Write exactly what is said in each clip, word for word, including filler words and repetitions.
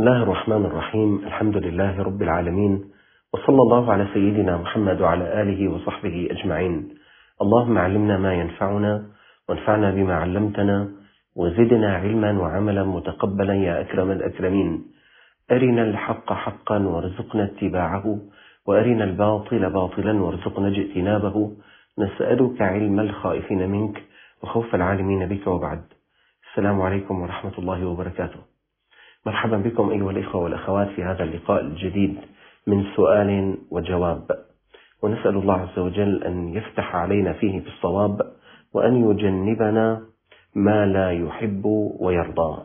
الله الرحمن الرحيم. الحمد لله رب العالمين، وصلى الله على سيدنا محمد وعلى آله وصحبه أجمعين. اللهم علمنا ما ينفعنا وانفعنا بما علمتنا وزدنا علما وعملا متقبلا يا أكرم الأكرمين. أرنا الحق حقا وارزقنا اتباعه، وأرنا الباطل باطلا وارزقنا اجتنابه. نسألك علم الخائفين منك وخوف العالمين بك، وبعد. السلام عليكم ورحمة الله وبركاته. مرحبا بكم أيها الإخوة والأخوات في هذا اللقاء الجديد من سؤال وجواب، ونسأل الله عز وجل أن يفتح علينا فيه بالصواب وأن يجنبنا ما لا يحب ويرضى.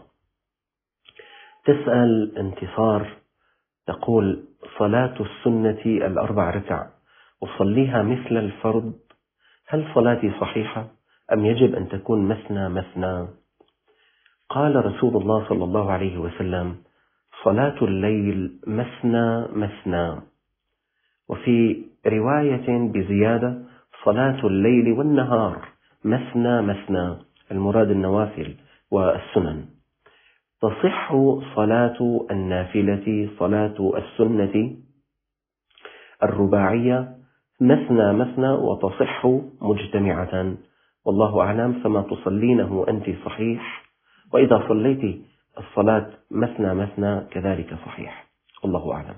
تسأل انتصار، تقول: صلاة السنة الأربع ركع أصليها مثل الفرض، هل صلاتي صحيحة أم يجب أن تكون مثنى مثنى؟ قال رسول الله صلى الله عليه وسلم: صلاة الليل مثنى مثنى، وفي رواية بزيادة: صلاة الليل والنهار مثنى مثنى، المراد النوافل والسنن. تصح صلاة النافلة صلاة السنة الرباعية مثنى مثنى، وتصح مجتمعة، والله أعلم. فما تصلينه أنت صحيح، وإذا صليت الصلاة مثنى مثنى كذلك صحيح، والله أعلم.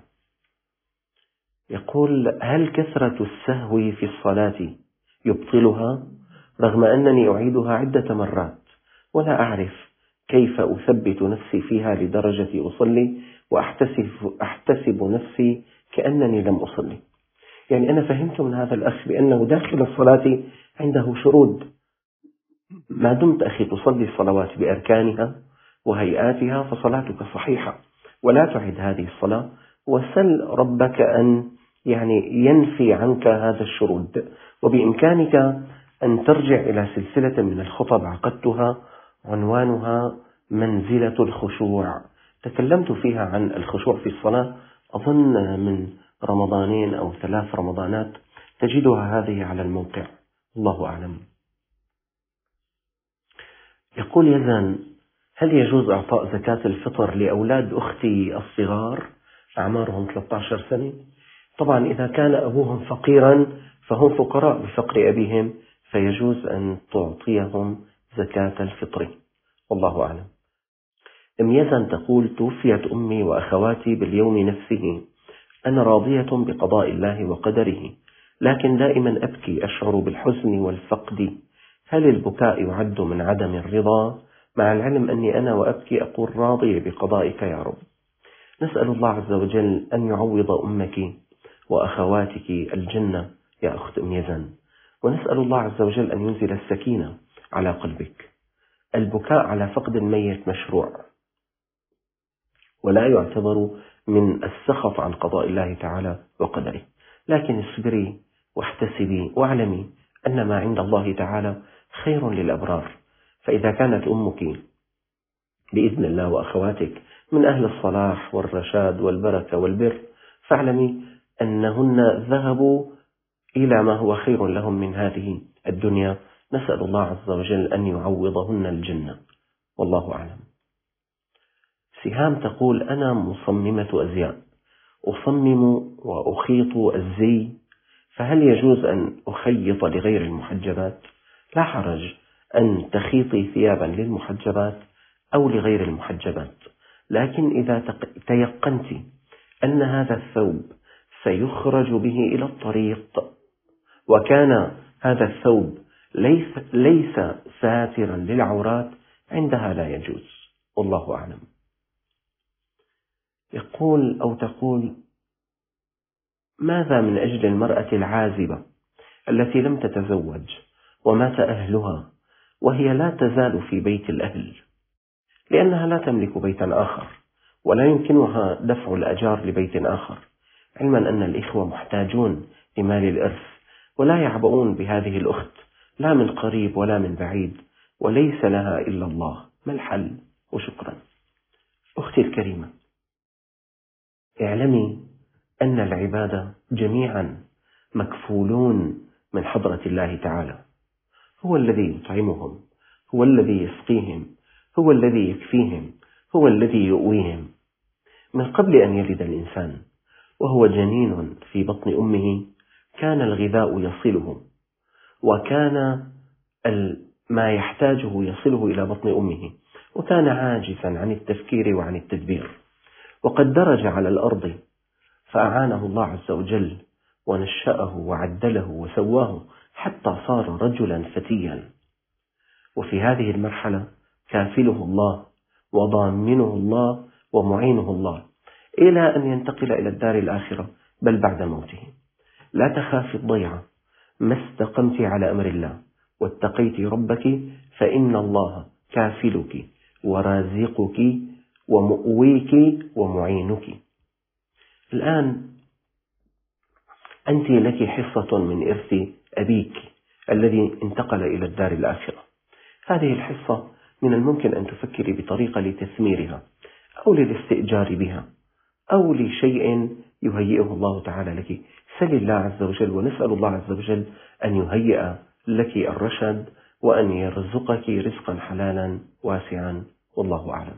يقول: هل كثرة السهو في الصلاة يبطلها رغم أنني أعيدها عدة مرات ولا أعرف كيف أثبت نفسي فيها لدرجة أصلي وأحتسب أحتسب نفسي كأنني لم أصلي؟ يعني أنا فهمت من هذا الأخ بأنه داخل الصلاة عنده شروط. ما دمت أخي تصلي الصلوات بأركانها وهيئاتها فصلاتك صحيحة، ولا تعد هذه الصلاة، وسل ربك أن يعني ينفي عنك هذا الشرود. وبإمكانك أن ترجع إلى سلسلة من الخطب عقدتها عنوانها منزلة الخشوع، تكلمت فيها عن الخشوع في الصلاة أظن من رمضانين أو ثلاث رمضانات، تجدها هذه على الموقع، الله أعلم. يقول يزن: هل يجوز إعطاء زكاة الفطر لأولاد أختي الصغار أعمارهم ثلاثة عشر سنة؟ طبعا إذا كان أبوهم فقيرا فهم فقراء بفقر أبيهم، فيجوز أن تعطيهم زكاة الفطر، والله أعلم. أم يزن تقول: توفيت أمي وأخواتي باليوم نفسه، أنا راضية بقضاء الله وقدره، لكن دائما أبكي، أشعر بالحزن والفقد، هل البكاء يعد من عدم الرضا؟ مع العلم أني أنا وأبكي أقول راضية بقضائك يا رب. نسأل الله عز وجل أن يعوض أمك وأخواتك الجنة يا أخت أم يزن، ونسأل الله عز وجل أن ينزل السكينة على قلبك. البكاء على فقد الميت مشروع، ولا يعتبر من السخط عن قضاء الله تعالى وقدره، لكن اصبري واحتسبي واعلمي أن ما عند الله تعالى خير للأبرار. فإذا كانت أمك بإذن الله وأخواتك من أهل الصلاح والرشاد والبركة والبر، فاعلمي أنهن ذهبوا إلى ما هو خير لهم من هذه الدنيا. نسأل الله عز وجل أن يعوضهن الجنة، والله أعلم. سهام تقول: أنا مصممة أزياء، أصمم وأخيط الزي، فهل يجوز أن أخيط لغير المحجبات؟ لا حرج أن تخيطي ثيابا للمحجبات أو لغير المحجبات، لكن إذا تيقنت أن هذا الثوب سيخرج به إلى الطريق، وكان هذا الثوب ليس, ليس ساترا للعورات، عندها لا يجوز، والله أعلم. يقول أو تقول: ماذا من أجل المرأة العازبة التي لم تتزوج ومات أهلها وهي لا تزال في بيت الأهل، لأنها لا تملك بيتا آخر ولا يمكنها دفع الأجار لبيت آخر، علما أن الإخوة محتاجون لمال الإرث ولا يعبؤون بهذه الأخت لا من قريب ولا من بعيد، وليس لها إلا الله، ما الحل؟ وشكرا. أختي الكريمة، اعلمي أن العباد جميعا مكفولون من حضرة الله تعالى، هو الذي يطعمهم، هو الذي يسقيهم، هو الذي يكفيهم، هو الذي يؤويهم. من قبل أن يلد الإنسان وهو جنين في بطن أمه كان الغذاء يصله، وكان ما يحتاجه يصله إلى بطن أمه، وكان عاجزا عن التفكير وعن التدبير، وقد درج على الأرض فأعانه الله عز وجل ونشأه وعدله وسواه حتى صار رجلا فتيا. وفي هذه المرحلة كافله الله وضامنه الله ومعينه الله إلى أن ينتقل إلى الدار الآخرة بل بعد موته. لا تخافي الضيعة ما استقمت على أمر الله واتقيت ربك فإن الله كافلك ورازقك ومؤويك ومعينك. الآن أنت لك حصة من إرث أبيك الذي انتقل إلى الدار الآخرة. هذه الحصة من الممكن أن تفكري بطريقة لتثميرها أو للاستئجار بها أو لشيء يهيئه الله تعالى لك. سل الله عز وجل ونسأل الله عز وجل أن يهيئ لك الرشد وأن يرزقك رزقا حلالا واسعا، والله أعلم.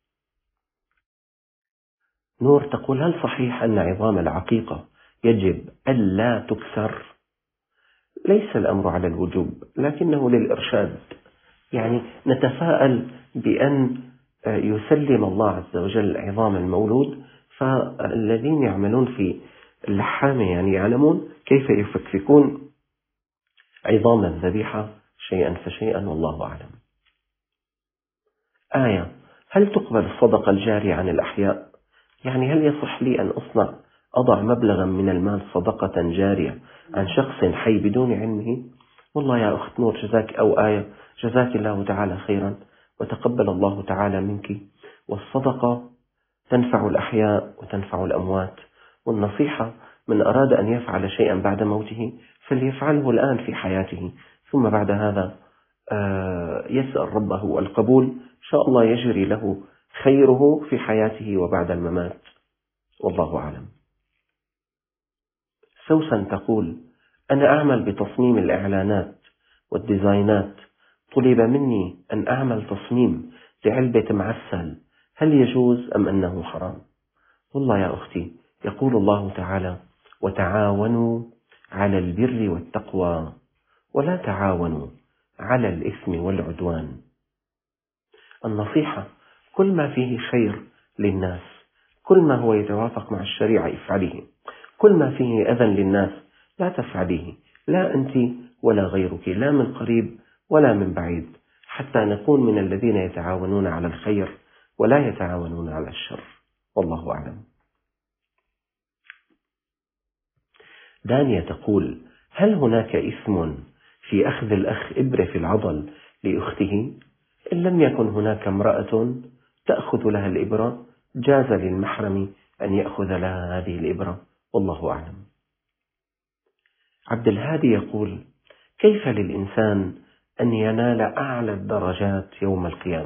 نور تقول: هل صحيح أن عظام العقيقة يجب ألا تكسر؟ ليس الأمر على الوجوب لكنه للإرشاد، يعني نتفاءل بأن يسلم الله عز وجل عظام المولود، فالذين يعملون في اللحامة يعني يعلمون كيف يفكفكون عظام الذبيحة شيئا فشيئا، والله أعلم. آية: هل تقبل الصدقة الجارية عن الأحياء؟ يعني هل يصح لي أن أصنع أضع مبلغا من المال صدقة جارية عن شخص حي بدون علمه؟ والله يا أخت نور جزاك أو آية جزاك الله تعالى خيرا وتقبل الله تعالى منك. والصدقة تنفع الأحياء وتنفع الأموات، والنصيحة من أراد أن يفعل شيئا بعد موته فليفعله الآن في حياته، ثم بعد هذا يسأل ربه القبول، إن شاء الله يجري له خيره في حياته وبعد الممات، والله أعلم. سوسن تقول: أنا أعمل بتصميم الإعلانات والديزاينات، طلب مني أن أعمل تصميم لعلبة معسل، هل يجوز أم أنه حرام؟ والله يا أختي يقول الله تعالى: وتعاونوا على البر والتقوى ولا تعاونوا على الإثم والعدوان. النصيحة كل ما فيه خير للناس، كل ما هو يتوافق مع الشريعة افعليه، كل ما فيه أذى للناس لا تفعليه، لا أنت ولا غيرك، لا من قريب ولا من بعيد، حتى نكون من الذين يتعاونون على الخير ولا يتعاونون على الشر، والله أعلم. دانية تقول: هل هناك إثم في أخذ الأخ إبرة في العضل لأخته؟ إن لم يكن هناك امرأة تأخذ لها الإبرة جاز للمحرم أن يأخذ لها هذه الإبرة، والله أعلم. عبد الهادي يقول: كيف للإنسان أن ينال أعلى الدرجات يوم القيامة؟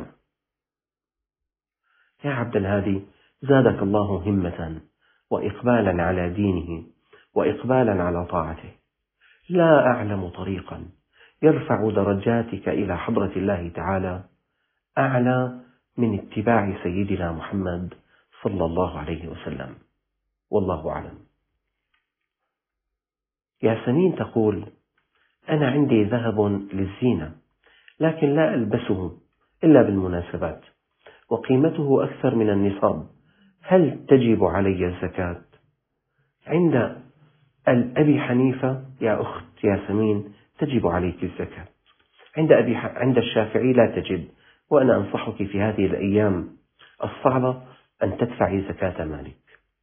يا عبد الهادي زادك الله همة وإقبالا على دينه وإقبالا على طاعته، لا أعلم طريقا يرفع درجاتك إلى حضرة الله تعالى أعلى من اتباع سيدنا محمد صلى الله عليه وسلم، والله أعلم. ياسمين تقول: أنا عندي ذهب للزينة لكن لا ألبسه إلا بالمناسبات وقيمته أكثر من النصاب، هل تجب علي الزكاة؟ عند أبي حنيفة يا أخت ياسمين تجب عليك الزكاة، عند أبي عند الشافعي لا تجب، وأنا أنصحك في هذه الأيام الصعبة أن تدفعي زكاة مالك.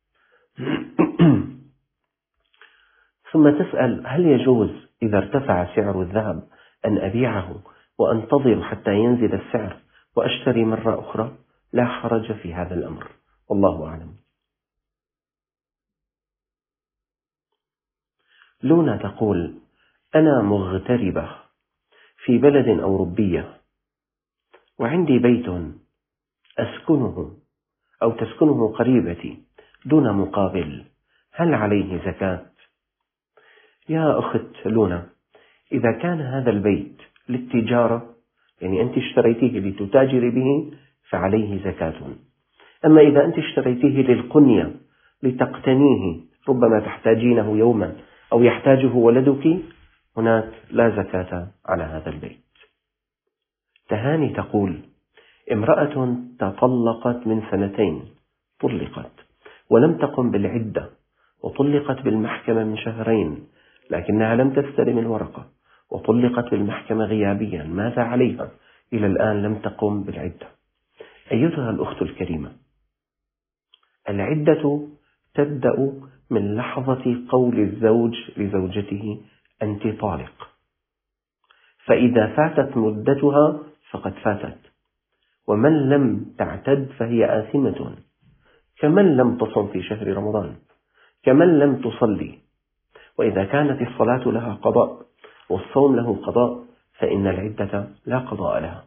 ثم تسأل: هل يجوز إذا ارتفع سعر الذهب أن أبيعه وأنتظر حتى ينزل السعر وأشتري مرة أخرى؟ لا حرج في هذا الأمر، والله أعلم. لونا تقول: أنا مغتربة في بلد أوروبية وعندي بيت أسكنه أو تسكنه قريبتي دون مقابل، هل عليه زكاة؟ يا أخت لونا، إذا كان هذا البيت للتجارة، يعني أنت اشتريتيه لتتاجري به، فعليه زكاة. أما إذا أنت اشتريتيه للقنية لتقتنيه ربما تحتاجينه يوما أو يحتاجه ولدك، هناك لا زكاة على هذا البيت. تهاني تقول: امرأة تطلقت من سنتين، طلقت ولم تقم بالعدة، وطلقت بالمحكمة من شهرين، لكنها لم تستلم الورقة، وطلقت بالمحكمة غيابيا، ماذا عليها؟ إلى الآن لم تقم بالعدة. أيتها الأخت الكريمة، العدة تبدأ من لحظة قول الزوج لزوجته: أنت طالق، فإذا فاتت مدتها فقد فاتت، ومن لم تعتد فهي آثمة، كمن لم تصم في شهر رمضان، كمن لم تصلي. وإذا كانت الصلاة لها قضاء والصوم له قضاء فإن العدة لا قضاء لها.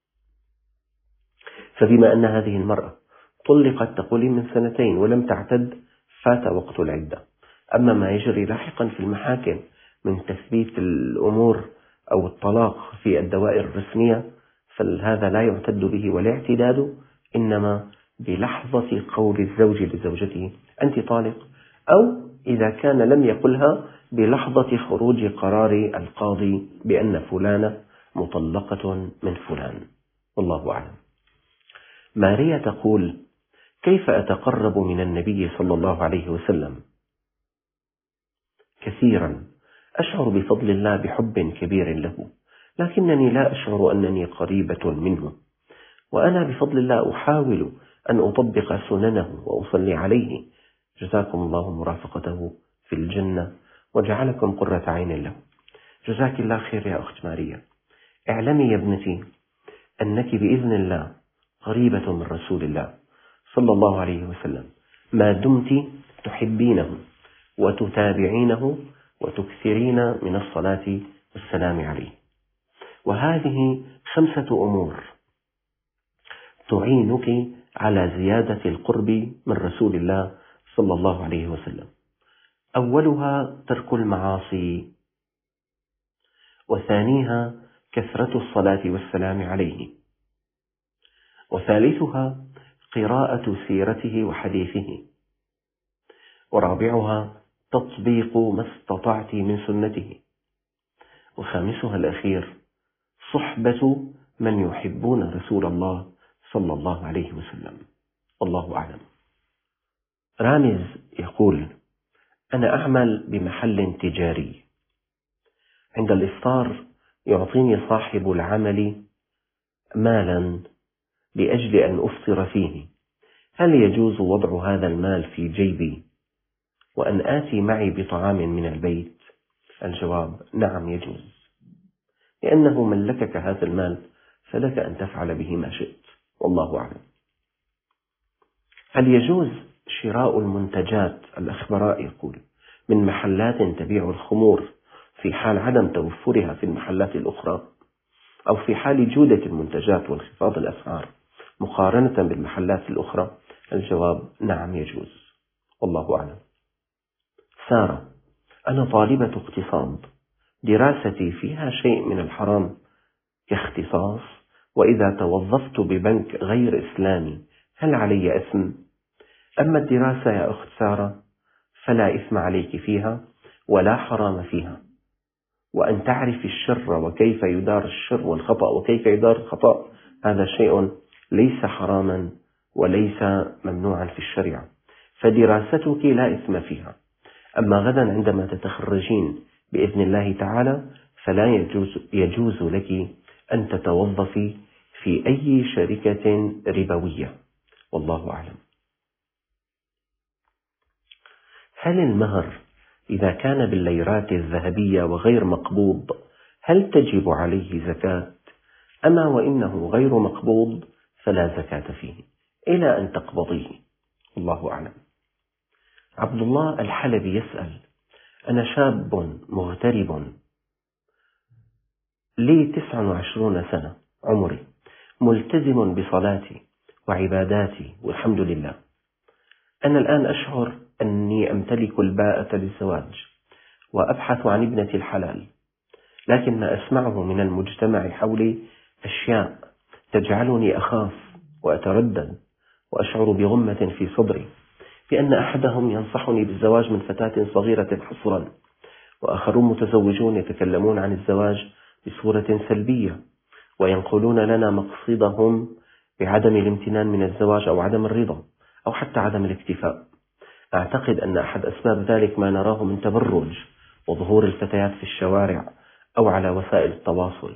فبما أن هذه المرأة طلقت تقولي من سنتين ولم تعتد، فات وقت العدة. أما ما يجري لاحقا في المحاكم من تثبيت الأمور أو الطلاق في الدوائر الرسمية فهذا لا يعتد به، والاعتداد إنما بلحظة قول الزوج لزوجته أنت طالق، أو إذا كان لم يقلها بلحظة خروج قرار القاضي بأن فلانة مطلقة من فلان. والله أعلم. ماريا تقول: كيف أتقرب من النبي صلى الله عليه وسلم؟ كثيرا أشعر بفضل الله بحب كبير له، لكنني لا أشعر أنني قريبة منه، وأنا بفضل الله أحاول أن أطبق سننه وأصلي عليه. جزاكم الله مرافقته في الجنة وجعلكم قرة عين له. جزاك الله خير يا أخت ماريا. اعلمي يا ابنتي أنك بإذن الله قريبة من رسول الله صلى الله عليه وسلم ما دمت تحبينه وتتابعينه وتكثرين من الصلاة والسلام عليه. وهذه خمسة أمور تعينك على زيادة القرب من رسول الله صلى الله عليه وسلم. أولها ترك المعاصي، وثانيها كثرة الصلاة والسلام عليه، وثالثها قراءة سيرته وحديثه، ورابعها تطبيق ما استطعت من سنته، وخامسها الأخير صحبة من يحبون رسول الله صلى الله عليه وسلم. والله أعلم. رامز يقول: أنا أعمل بمحل تجاري، عند الإفطار يعطيني صاحب العمل مالا لأجل أن أفطر فيه، هل يجوز وضع هذا المال في جيبي وأن آتي معي بطعام من البيت؟ الجواب: نعم يجوز، لأنه ملكك هذا المال فلك أن تفعل به ما شئت، والله أعلم. هل يجوز شراء المنتجات؟ الأخبراء يقول من محلات تبيع الخمور في حال عدم توفرها في المحلات الأخرى، أو في حال جودة المنتجات وانخفاض الأسعار مقارنة بالمحلات الأخرى؟ الجواب: نعم يجوز، والله أعلم. سارة: أنا طالبة اقتصاد، دراستي فيها شيء من الحرام كاختصاص، وإذا توظفت ببنك غير إسلامي هل علي إثم؟ أما الدراسة يا أخت سارة فلا إثم عليك فيها ولا حرام فيها، وأن تعرف الشر وكيف يدار الشر والخطأ وكيف يدار الخطأ هذا شيء ليس حراما وليس ممنوعا في الشريعة، فدراستك لا إثم فيها. أما غدا عندما تتخرجين بإذن الله تعالى فلا يجوز, يجوز لك أن تتوظفي في أي شركة ربوية، والله أعلم. هل المهر إذا كان بالليرات الذهبية وغير مقبوض هل تجب عليه زكاة؟ أما وإنه غير مقبوض فلا زكاة فيه إلى أن تقبضيه، الله أعلم. عبد الله الحلبي يسأل: أنا شاب مغترب لي تسع وعشرون سنة عمري، ملتزم بصلاتي وعباداتي والحمد لله. أنا الآن أشعر أني أمتلك الباءة للزواج وأبحث عن ابنة الحلال، لكن ما أسمعه من المجتمع حولي أشياء تجعلني أخاف وأتردد وأشعر بغمة في صدري بأن أحدهم ينصحني بالزواج من فتاة صغيرة حصرا، وآخرون متزوجون يتكلمون عن الزواج بصورة سلبية، وينقلون لنا مقصدهم بعدم الامتنان من الزواج أو عدم الرضا أو حتى عدم الاكتفاء. أعتقد أن أحد أسباب ذلك ما نراه من تبرج وظهور الفتيات في الشوارع أو على وسائل التواصل.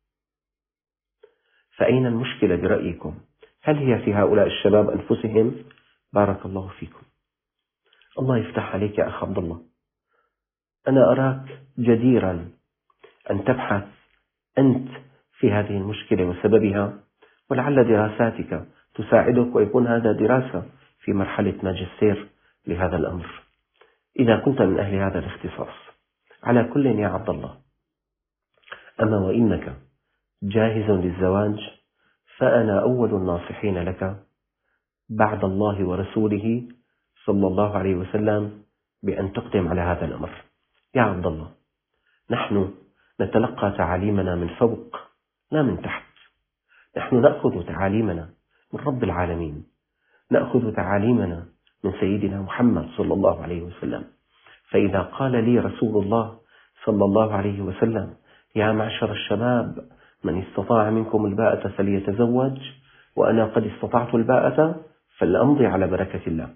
فأين المشكلة برأيكم؟ هل هي في هؤلاء الشباب أنفسهم؟ بارك الله فيكم. الله يفتح عليك يا أخ عبد الله. أنا أراك جديرا أن تبحث أنت في هذه المشكلة وسببها، ولعل دراساتك تساعدك ويكون هذا دراسة في مرحلة ماجستير لهذا الأمر إذا كنت من أهل هذا الاختصاص. على كل يا عبد الله، أما وإنك جاهز للزواج فأنا أول الناصحين لك بعد الله ورسوله صلى الله عليه وسلم بأن تقدم على هذا الأمر. يا عبد الله، نحن نتلقى تعاليمنا من فوق لا من تحت. نحن نأخذ تعاليمنا من رب العالمين، نأخذ تعاليمنا من سيدنا محمد صلى الله عليه وسلم. فإذا قال لي رسول الله صلى الله عليه وسلم: يا معشر الشباب من استطاع منكم الباءة فليتزوج، وأنا قد استطعت الباءة، فلأمضي على بركة الله.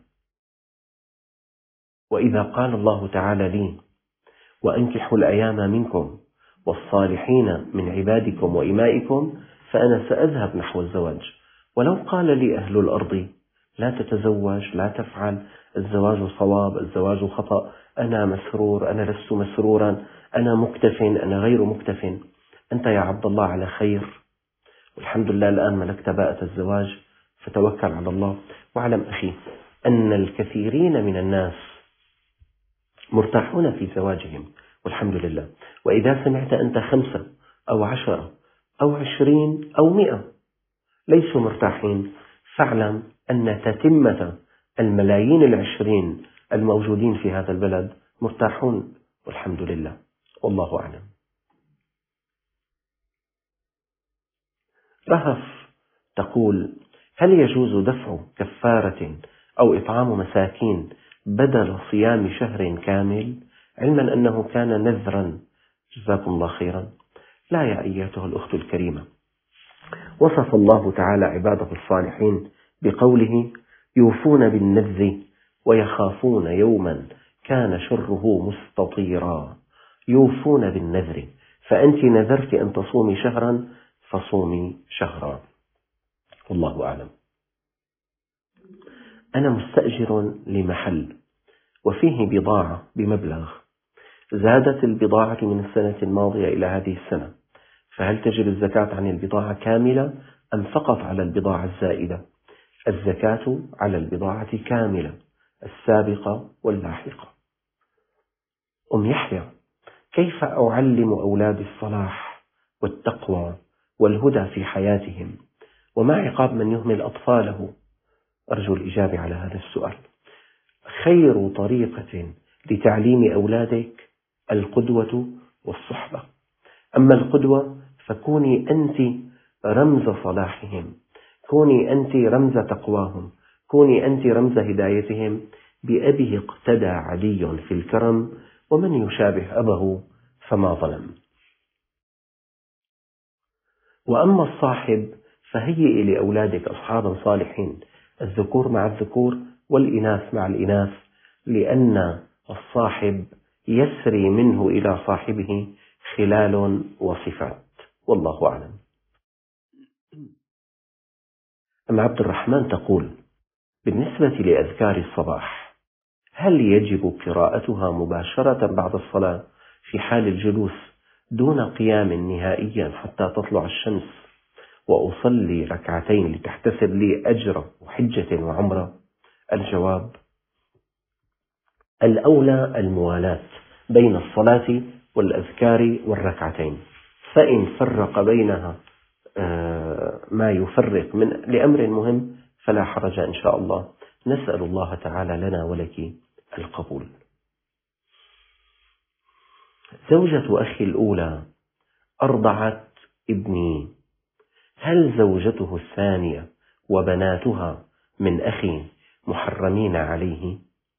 وإذا قال الله تعالى لي: وأنكحوا الأيام منكم والصالحين من عبادكم وإمائكم، فأنا سأذهب نحو الزواج. ولو قال لي أهل الأرض: لا تتزوج، لا تفعل، الزواج صواب، الزواج خطأ، أنا مسرور، أنا لست مسرورا، أنا مكتف، أنا غير مكتف، أنت يا عبد الله على خير، والحمد لله الآن ملكت باءة الزواج، فتوكل على الله. واعلم أخي أن الكثيرين من الناس مرتاحون في زواجهم والحمد لله. وإذا سمعت أنت خمسة أو عشرة أو عشرين أو مئة ليسوا مرتاحين، فاعلم أن تتمة الملايين العشرين الموجودين في هذا البلد مرتاحون والحمد لله، والله أعلم. رهف تقول: هل يجوز دفع كفارة أو إطعام مساكين بدل صيام شهر كامل، علما أنه كان نذرا؟ جزاكم الله خيرا. لا يا أيتها الأخت الكريمة، وصف الله تعالى عباده الصالحين بقوله: يوفون بالنذر ويخافون يوما كان شره مستطيرا. يوفون بالنذر، فأنت نذرت أن تصومي شهرا فصومي شهرا، والله أعلم. أنا مستأجر لمحل وفيه بضاعة بمبلغ، زادت البضاعة من السنة الماضية إلى هذه السنة، فهل تجب الزكاة عن البضاعة كاملة أم فقط على البضاعة الزائدة؟ الزكاة على البضاعة كاملة، السابقة واللاحقة. أم يحيى: كيف أعلم أولادي الصلاح والتقوى والهدى في حياتهم، وما عقاب من يهمل أطفاله؟ أرجو الإجابة على هذا السؤال. خير طريقة لتعليم أولادك القدوة والصحبة. أما القدوة فكوني أنت رمز صلاحهم، كوني أنت رمز تقواهم، كوني أنت رمز هدايتهم. بأبيه اقتدى علي في الكرم، ومن يشابه أبه فما ظلم. وأما الصاحب فهيئي لأولادك أصحابا صالحين، الذكور مع الذكور والإناث مع الإناث، لأن الصاحب يسري منه إلى صاحبه خلال وصفات، والله أعلم. أم عبد الرحمن تقول: بالنسبة لأذكار الصباح هل يجب قراءتها مباشرة بعد الصلاة في حال الجلوس دون قيام نهائيا حتى تطلع الشمس وأصلي ركعتين لتحتسب لي أجر حجة وعمرة؟ الجواب: الأولى الموالاة بين الصلاة والأذكار والركعتين، فإن فرق بينها ما يفرق من لأمر مهم فلا حرج إن شاء الله. نسأل الله تعالى لنا ولك القبول. زوجة أخي الأولى أرضعت ابني، هل زوجته الثانية وبناتها من أخي محرمين عليه؟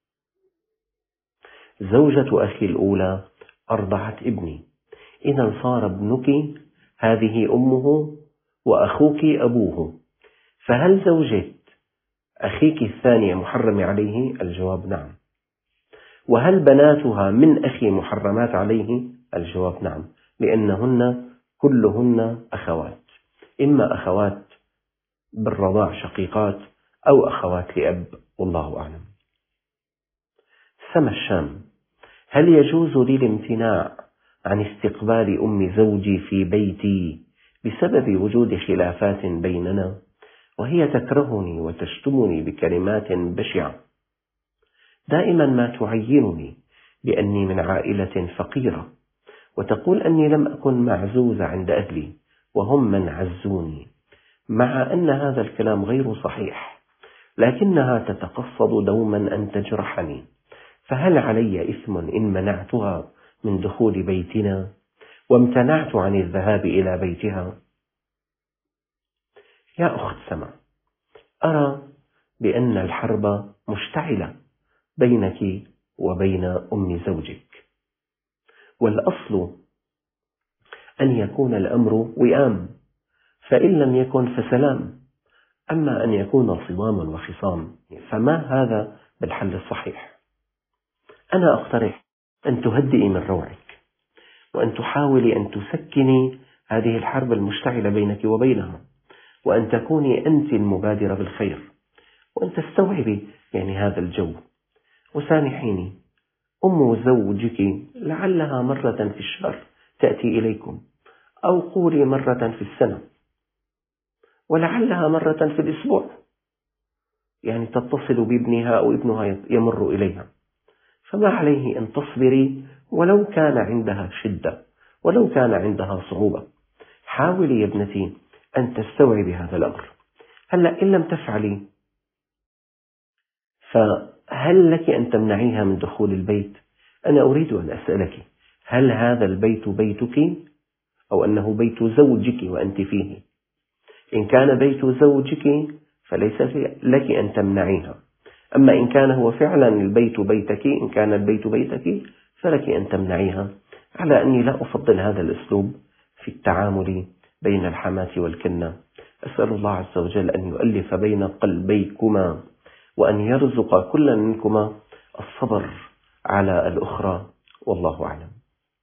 زوجة أخي الأولى أرضعت ابني، إذا صار ابنك هذه أمه وأخوك أبوه، فهل زوجة أخيك الثانية محرم عليه؟ الجواب نعم. وهل بناتها من أخي محرمات عليه؟ الجواب نعم، لأنهن كلهن أخوات، إما أخوات بالرضاع شقيقات أو أخوات لأب، والله أعلم. سما الشام: هل يجوز لي الامتناع عن استقبال أم زوجي في بيتي بسبب وجود خلافات بيننا، وهي تكرهني وتشتمني بكلمات بشعة؟ دائما ما تعيرني بأني من عائلة فقيرة، وتقول أني لم أكن معزوزة عند أهلي وهم من عزوني، مع أن هذا الكلام غير صحيح، لكنها تتقصد دوما أن تجرحني، فهل علي إثم إن منعتها من دخول بيتنا وامتنعت عن الذهاب إلى بيتها؟ يا أخت سما، أرى بأن الحرب مشتعلة بينك وبين أم زوجك، والأصل أن يكون الأمر وئام، فإن لم يكن فسلام، أما أن يكون صدام وخصام فما هذا بالحل الصحيح. أنا أقترح أن تهدئي من روعك، وأن تحاولي أن تسكني هذه الحرب المشتعلة بينك وبينها، وأن تكوني أنت المبادرة بالخير، وأن تستوعبي يعني هذا الجو. وسامحيني، أم زوجك لعلها مرة في الشهر تأتي إليكم، أو قولي مرة في السنة، ولعلها مرة في الأسبوع، يعني تتصل بابنها أو ابنها يمر إليها، فما عليه أن تصبري ولو كان عندها شدة، ولو كان عندها صعوبة. حاولي يا ابنتي أن تستوعبي هذا الأمر. هلأ إن لم تفعلي، فهل لك أن تمنعيها من دخول البيت؟ أنا أريد أن أسألك، هل هذا البيت بيتك أو أنه بيت زوجك وأنت فيه؟ إن كان بيت زوجك فليس لك أن تمنعيها، أما إن كان هو فعلا البيت بيتك، إن كان البيت بيتك فلك أن تمنعيها، على أني لا أفضل هذا الأسلوب في التعامل بين الحماة والكنة. أسأل الله عز وجل أن يؤلف بين قلبيكما، وأن يرزق كل منكما الصبر على الأخرى، والله أعلم.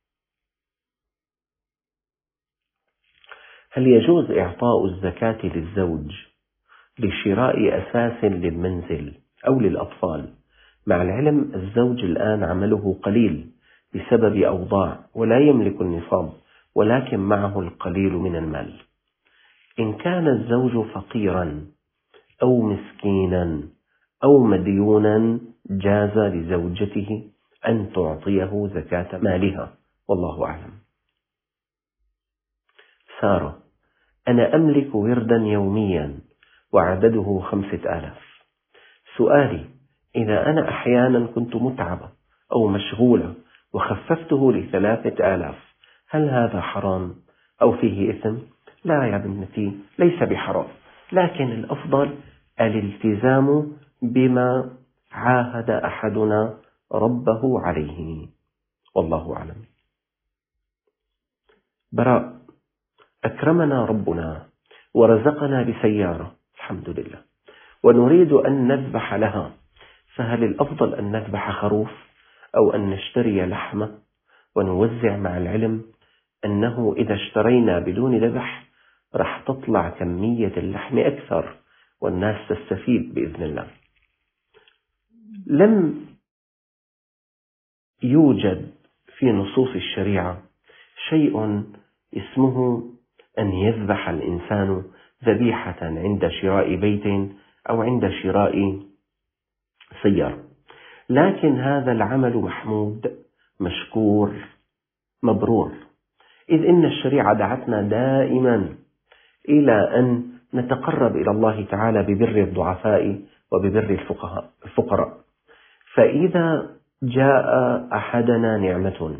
هل يجوز إعطاء الزكاة للزوج لشراء أثاث للمنزل أو للأطفال، مع العلم الزوج الآن عمله قليل بسبب أوضاع ولا يملك النصاب، ولكن معه القليل من المال؟ إن كان الزوج فقيرا أو مسكينا أو مديونا جاز لزوجته أن تعطيه زكاة مالها، والله أعلم. سارة: أنا أملك وردا يوميا وعدده خمسة آلاف. سؤالي: إذا أنا أحيانا كنت متعبة أو مشغولة وخففته لثلاثة آلاف، هل هذا حرام أو فيه إثم؟ لا يا بنتي، ليس بحرام، لكن الأفضل الالتزام بما عاهد أحدنا ربه عليه، والله أعلم. براء: أكرمنا ربنا ورزقنا بسيارة الحمد لله، ونريد أن نذبح لها، فهل الأفضل أن نذبح خروف أو أن نشتري لحمة ونوزع، مع العلم أنه إذا اشترينا بدون ذبح راح تطلع كمية اللحم أكثر والناس تستفيد بإذن الله. لم يوجد في نصوص الشريعة شيء اسمه أن يذبح الإنسان ذبيحة عند شراء بيت أو عند شراء سيارة، لكن هذا العمل محمود مشكور مبرور، إذ إن الشريعة دعتنا دائما إلى أن نتقرب إلى الله تعالى ببر الضعفاء وببر الفقراء. فإذا جاء أحدنا نعمة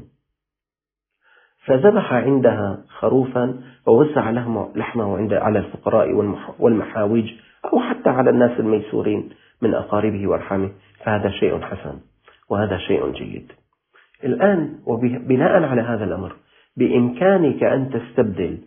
فذبح عندها خروفا ووزع لحمه على الفقراء والمحاوج أو حتى على الناس الميسورين من أقاربه وأرحامه، فهذا شيء حسن وهذا شيء جيد. الآن وبناء على هذا الأمر بإمكانك أن تستبدل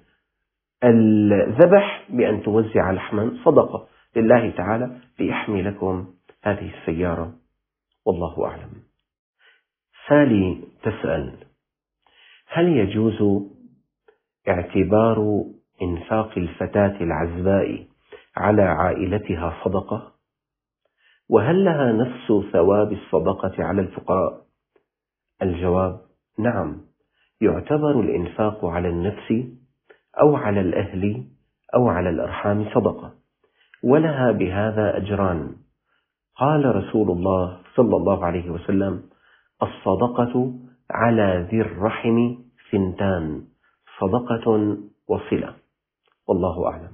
الذبح بأن توزع لحما صدقة لله تعالى ليحمي لكم هذه السيارة، والله أعلم. سالي تسأل: هل يجوز اعتبار إنفاق الفتاة العزباء على عائلتها صدقة؟ وهل لها نفس ثواب الصدقة على الفقراء؟ الجواب: نعم، يعتبر الإنفاق على النفس أو على الأهل أو على الأرحام صدقة، ولها بهذا أجران. قال رسول الله صلى الله عليه وسلم: الصدقة على ذي الرحم ثنتان، صدقة وصلة، والله أعلم.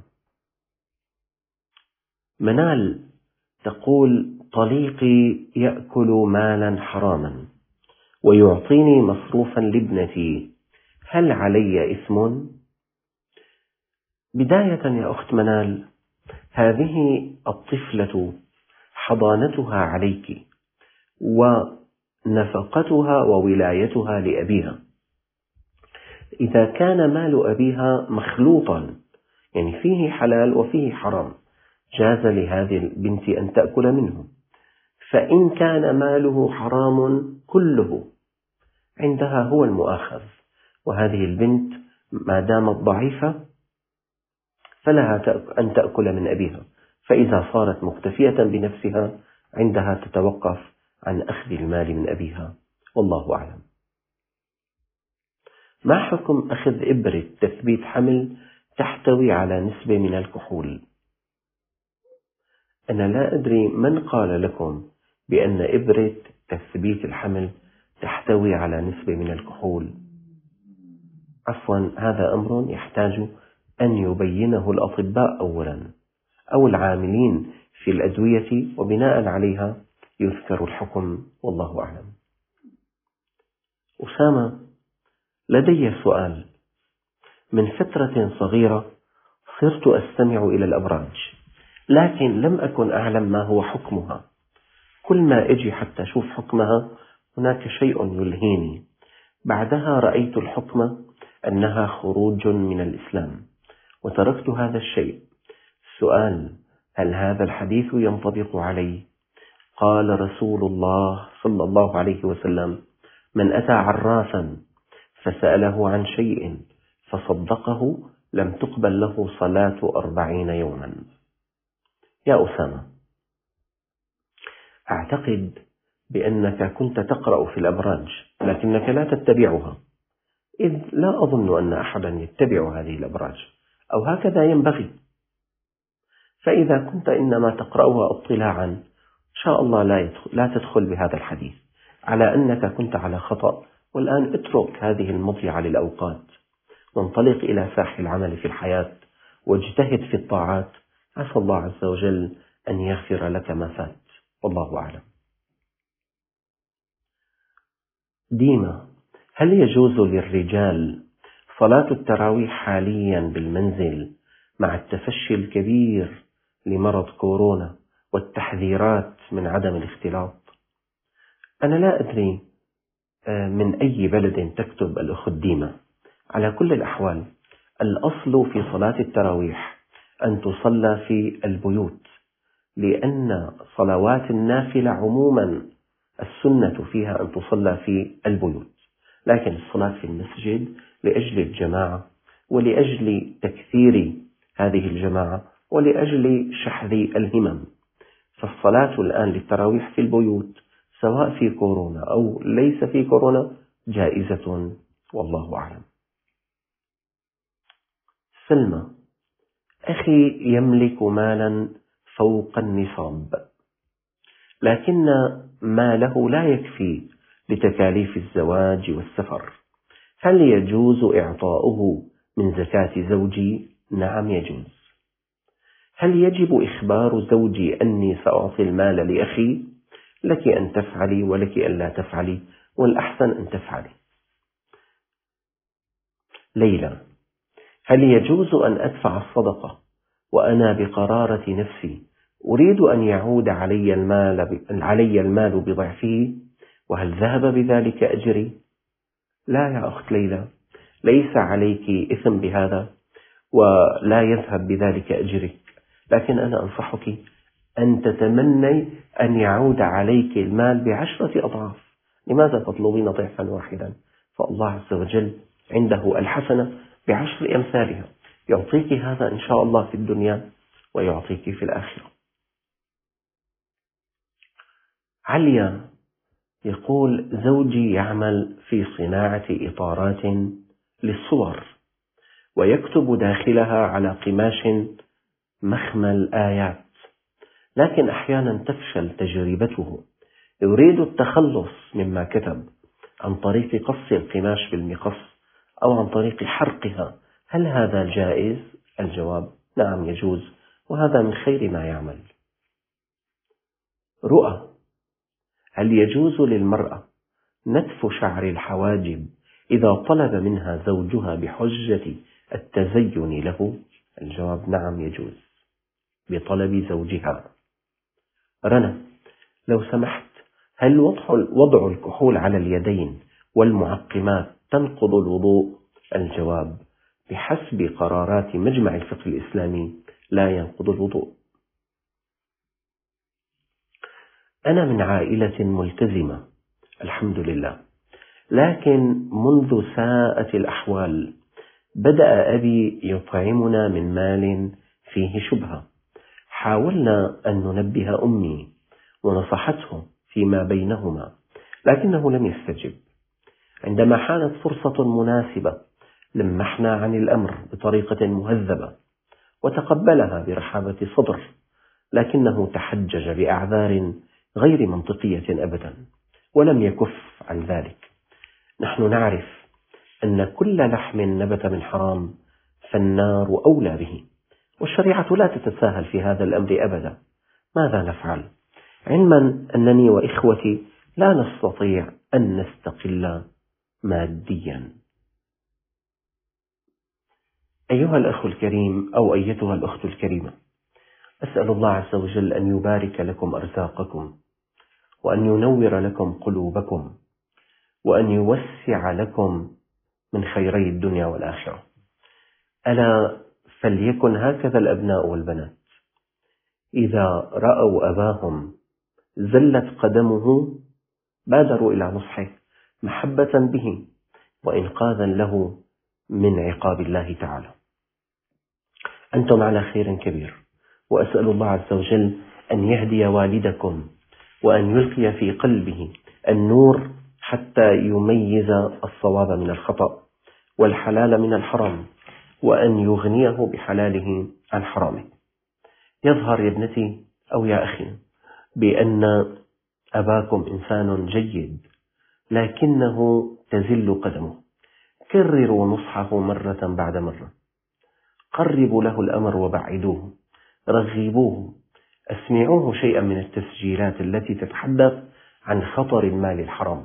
منال تقول: طليقي يأكل مالا حراما ويعطيني مصروفا لابنتي، هل علي إثم؟ بداية يا أخت منال، هذه الطفلة حضانتها عليك ونفقتها وولايتها لأبيها. إذا كان مال أبيها مخلوطا، يعني فيه حلال وفيه حرام، جاز لهذه البنت أن تأكل منه. فإن كان ماله حرام كله عندها هو المؤاخذ، وهذه البنت ما دامت ضعيفة فلها أن تأكل من أبيها، فإذا صارت مكتفية بنفسها عندها تتوقف عن أخذ المال من أبيها، والله أعلم. ما حكم أخذ إبرة تثبيت حمل تحتوي على نسبة من الكحول؟ أنا لا أدري من قال لكم بأن إبرة تثبيت الحمل تحتوي على نسبة من الكحول. عفوا، هذا أمر يحتاج أن يبينه الأطباء أولا أو العاملين في الأدوية، وبناء عليها يذكر الحكم، والله أعلم. أسامة: لدي سؤال. من فترة صغيرة صرت أستمع إلى الأبراج، لكن لم أكن أعلم ما هو حكمها. كل ما أجي حتى أشوف حكمها هناك شيء يلهيني، بعدها رأيت الحكم أنها خروج من الإسلام وتركت هذا الشيء. السؤال: هل هذا الحديث ينطبق علي؟ قال رسول الله صلى الله عليه وسلم: من أتى عرافا فسأله عن شيء فصدقه لم تقبل له صلاة أربعين يوما. يا أسامة، أعتقد بأنك كنت تقرأ في الأبراج لكنك لا تتبعها، إذ لا أظن أن أحدا يتبع هذه الأبراج، أو هكذا ينبغي. فإذا كنت إنما تقرأها اطلاعا، إن شاء الله لا, يدخل لا تدخل بهذا الحديث، على أنك كنت على خطأ. والآن اترك هذه المضيعة للأوقات وانطلق إلى ساحل العمل في الحياة واجتهد في الطاعات، عسى الله عز وجل أن يغفر لك ما فات، والله أعلم. ديما: هل يجوز للرجال صلاة التراويح حاليا بالمنزل مع التفشي الكبير لمرض كورونا والتحذيرات من عدم الاختلاط؟ أنا لا أدري من أي بلد تكتب الأخت ديما. على كل الأحوال، الأصل في صلاة التراويح أن تصلى في البيوت، لأن صلوات النافلة عموما السنة فيها أن تصلى في البيوت، لكن الصلاة في المسجد لأجل الجماعة ولأجل تكثير هذه الجماعة ولأجل شحذ الهمم. فالصلاة الآن للتراويح في البيوت سواء في كورونا أو ليس في كورونا جائزة، والله أعلم. سلمى: أخي يملك مالا فوق النصاب، لكن ماله لا يكفي لتكاليف الزواج والسفر، هل يجوز إعطاؤه من زكاة زوجي؟ نعم يجوز. هل يجب إخبار زوجي أني سأعطي المال لأخي؟ لك أن تفعلي ولك أن لا تفعلي، والأحسن أن تفعلي. ليلى: هل يجوز أن أدفع الصدقة وأنا بقرارة نفسي أريد أن يعود علي المال, علي المال بضعفه، وهل ذهب بذلك أجري؟ لا يا أخت ليلى، ليس عليك إثم بهذا ولا يذهب بذلك أجرك، لكن أنا أنصحك أن تتمني أن يعود عليك المال بعشرة أضعاف. لماذا تطلبين ضعفا واحدا؟ فالله عز وجل عنده الحسنة بعشر أمثالها، يعطيك هذا إن شاء الله في الدنيا ويعطيك في الآخرة. عليا يقول: زوجي يعمل في صناعة إطارات للصور، ويكتب داخلها على قماش مخمل آيات، لكن أحيانا تفشل تجربته. يريد التخلص مما كتب عن طريق قص القماش بالمقص أو عن طريق حرقها، هل هذا جائز؟ الجواب: نعم يجوز، وهذا من خير ما يعمل. رؤى: هل يجوز للمرأة نتف شعر الحواجب إذا طلب منها زوجها بحجة التزين له؟ الجواب: نعم يجوز بطلب زوجها. رنا: لو سمحت، هل وضع الكحول على اليدين والمعقمات تنقض الوضوء؟ الجواب: بحسب قرارات مجمع الفقه الإسلامي لا ينقض الوضوء. أنا من عائلة ملتزمة الحمد لله، لكن منذ ساءت الأحوال بدأ أبي يطعمنا من مال فيه شبهة. حاولنا أن ننبه أمي ونصحته فيما بينهما، لكنه لم يستجب. عندما حانت فرصة مناسبة لمحنا عن الأمر بطريقة مهذبة وتقبلها برحابة صدر، لكنه تحجج بأعذار غير منطقية أبدا ولم يكف عن ذلك. نحن نعرف أن كل لحم نبت من حرام فالنار أولى به، والشريعة لا تتساهل في هذا الأمر أبدا. ماذا نفعل؟ علما أنني وإخوتي لا نستطيع أن نستقل ماديا. أيها الأخ الكريم أو أيتها الأخت الكريمة، أسأل الله عز وجل أن يبارك لكم أرزاقكم، وأن ينور لكم قلوبكم، وأن يوسع لكم من خيري الدنيا والآخرة. ألا فليكن هكذا الأبناء والبنات، إذا رأوا أباهم زلت قدمه بادروا إلى نصحه محبة به وإنقاذا له من عقاب الله تعالى. أنتم على خير كبير، وأسأل الله عز وجل أن يهدي والدكم وأن يلقي في قلبه النور حتى يميز الصواب من الخطأ والحلال من الحرام، وأن يغنيه بحلاله عن حرامه. يظهر يا ابنتي أو يا أخي بأن أباكم إنسان جيد، لكنه تزل قدمه. كرروا نصحه مرة بعد مرة، قربوا له الأمر وبعدوه، رغبوه، أسمعوه شيئا من التسجيلات التي تتحدث عن خطر المال الحرام.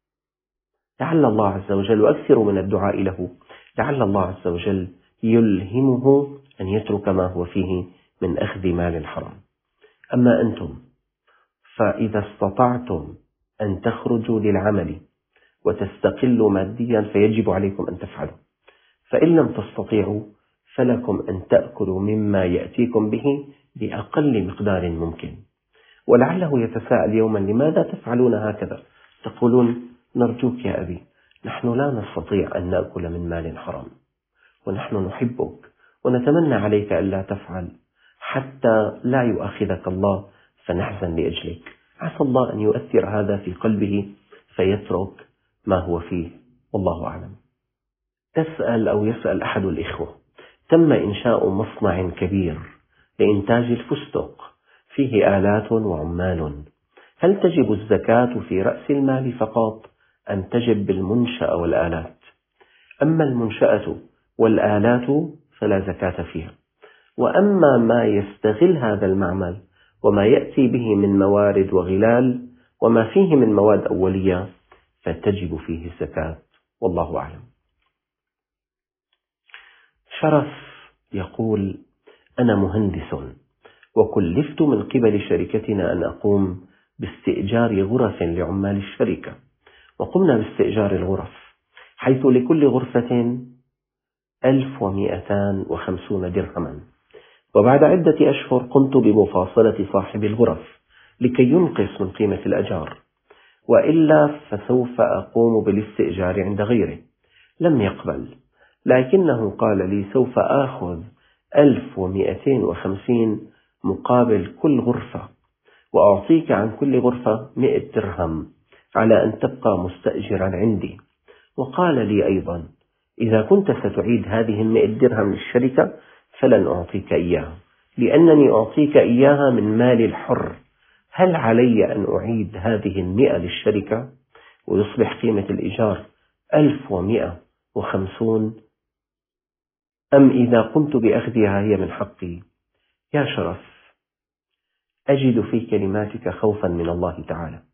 لعل الله عز وجل، وأكثروا من الدعاء له، لعل الله عز وجل يلهمه أن يترك ما هو فيه من أخذ مال الحرام. أما أنتم فإذا استطعتم أن تخرجوا للعمل وتستقلوا ماديا فيجب عليكم أن تفعلوا، فإن لم تستطيعوا فلكم أن تأكلوا مما يأتيكم به بأقل مقدار ممكن. ولعله يتساءل يوما: لماذا تفعلون هكذا؟ تقولون: نرجوك يا أبي، نحن لا نستطيع أن نأكل من مال حرام، ونحن نحبك ونتمنى عليك ألا تفعل حتى لا يؤاخذك الله فنحزن لأجلك. عسى الله أن يؤثر هذا في قلبه فيترك ما هو فيه، والله أعلم. تسأل أو يسأل أحد الإخوة: تم إنشاء مصنع كبير لإنتاج الفستق فيه آلات وعمال، هل تجب الزكاة في رأس المال فقط أم تجب بالمنشأة والآلات؟ أما المنشأة والآلات فلا زكاة فيها، وأما ما يستغل هذا المعمل وما يأتي به من موارد وغلال وما فيه من مواد أولية فتجب فيه الزكاة، والله أعلم. شرف يقول: أنا مهندس، وكلفت من قبل شركتنا أن أقوم باستئجار غرف لعمال الشركة، وقمنا باستئجار الغرف، حيث لكل غرفة ألف ومئتان وخمسون درهما. وبعد عدة أشهر قمت بمفاصلة صاحب الغرف لكي ينقص من قيمة الأجار، وإلا فسوف أقوم بالاستئجار عند غيره. لم يقبل، لكنه قال لي سوف آخذ ألف ومئتين وخمسين مقابل كل غرفة، وأعطيك عن كل غرفة مئة درهم على أن تبقى مستأجرا عندي. وقال لي أيضا إذا كنت ستعيد هذه المئة درهم للشركة فلن أعطيك إياها، لأنني أعطيك إياها من مالي الحر. هل علي أن أعيد هذه المئة للشركة ويصبح قيمة الإيجار ألف ومئة وخمسون، أم إذا قمت بأخذها هي من حقي؟ يا شرف، أجد في كلماتك خوفا من الله تعالى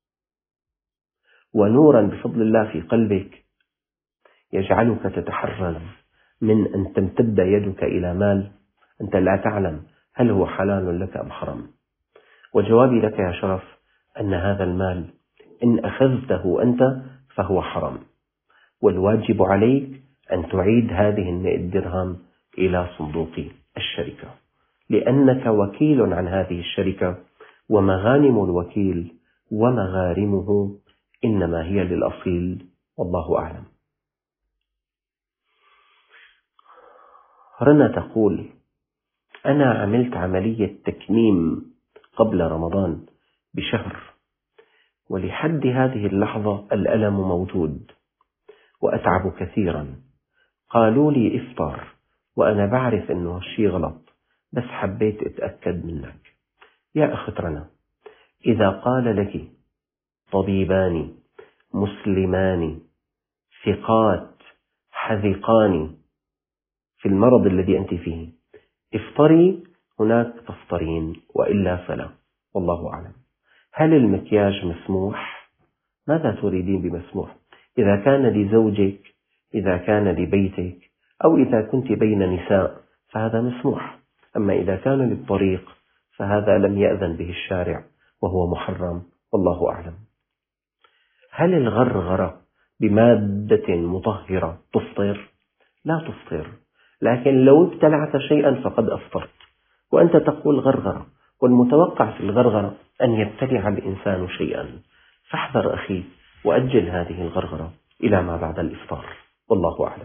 ونورا بفضل الله في قلبك يجعلك تتحرز من أن تمتد يدك إلى مال أنت لا تعلم هل هو حلال لك أم حرام. وجوابي لك يا شرف أن هذا المال إن أخذته أنت فهو حرام، والواجب عليك أن تعيد هذه المئة درهم إلى صندوق الشركة، لأنك وكيل عن هذه الشركة، ومغانم الوكيل ومغارمه إنما هي للأصيل، والله أعلم. رنا تقول أنا عملت عملية تكميم قبل رمضان بشهر، ولحد هذه اللحظة الألم موجود وأتعب كثيرا. قالوا لي افطر، وأنا بعرف أنه هالشي غلط، بس حبيت أتأكد منك. يا أخت رنا، إذا قال لك طبيبان مسلمان ثقات حذقان في المرض الذي أنت فيه افطري، هناك تفطرين، وإلا فلا، والله أعلم. هل المكياج مسموح؟ ماذا تريدين بمسموح؟ إذا كان لزوجك، إذا كان لبيتك، أو إذا كنت بين نساء فهذا مسموح، أما إذا كان للطريق فهذا لم يأذن به الشارع وهو محرم، والله أعلم. هل الغرغرة بمادة مطهرة تفطر؟ لا تفطر، لكن لو ابتلعت شيئا فقد أفطرت، وأنت تقول غرغرة، والمتوقع في الغرغرة أن يبتلع الإنسان شيئا، فاحذر أخي وأجل هذه الغرغرة إلى ما بعد الإفطار، والله أعلم.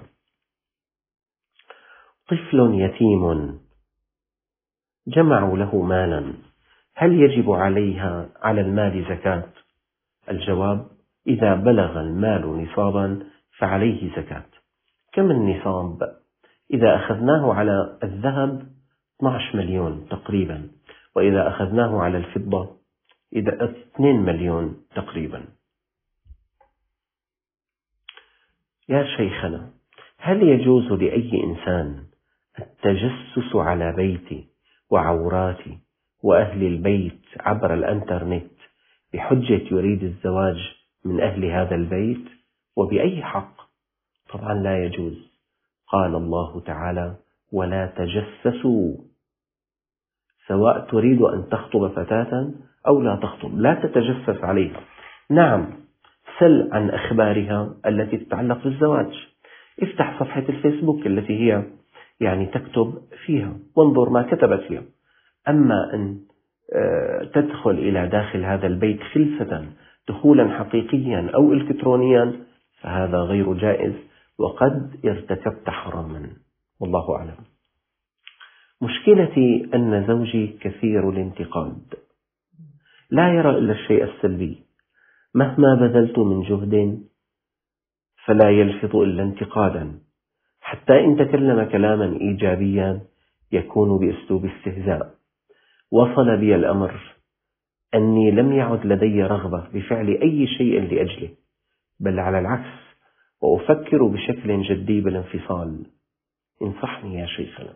طفل يتيم جمعوا له مالا، هل يجب عليها على المال زكاة؟ الجواب: إذا بلغ المال نصابا فعليه زكاة. كم النصاب؟ إذا أخذناه على الذهب اثني عشر مليون تقريبا، وإذا أخذناه على الفضة إذا اثنين مليون تقريبا. يا شيخنا، هل يجوز لأي إنسان التجسس على بيتي وعوراتي وأهل البيت عبر الإنترنت بحجة يريد الزواج من أهل هذا البيت؟ وبأي حق؟ طبعا لا يجوز. قال الله تعالى: ولا تجسسوا، سواء تريد أن تخطب فتاة أو لا تخطب، لا تتجسس عليها. نعم، سل عن أخبارها التي تتعلق بالزواج، افتح صفحة الفيسبوك التي هي يعني تكتب فيها وانظر ما كتبت فيها. أما أن تدخل إلى داخل هذا البيت خلفة دخولا حقيقيا أو إلكترونيا فهذا غير جائز، وقد ارتكبت حراما، والله أعلم. مشكلتي أن زوجي كثير الانتقاد، لا يرى إلا الشيء السلبي، مهما بذلت من جهد فلا يلفظ إلا انتقادا، حتى إن تكلم كلاما إيجابيا يكون بأسلوب استهزاء. وصل بي الأمر أني لم يعد لدي رغبة بفعل أي شيء لأجله، بل على العكس، وأفكر بشكل جدي بالانفصال. انصحني يا شيخنا.